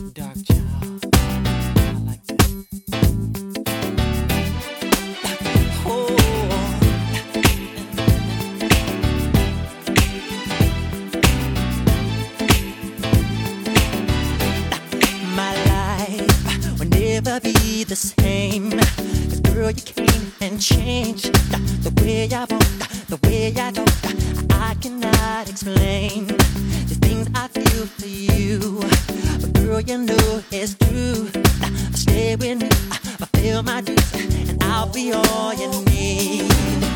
Dark child. I like that. Oh, my life will never be the same. 'Cause girl, you came and changed the way I walk, the way I talk. I cannot explain the things I feel for you. But girl, you know it's true. Stay with me, fulfill my dreams, and I'll be all you need.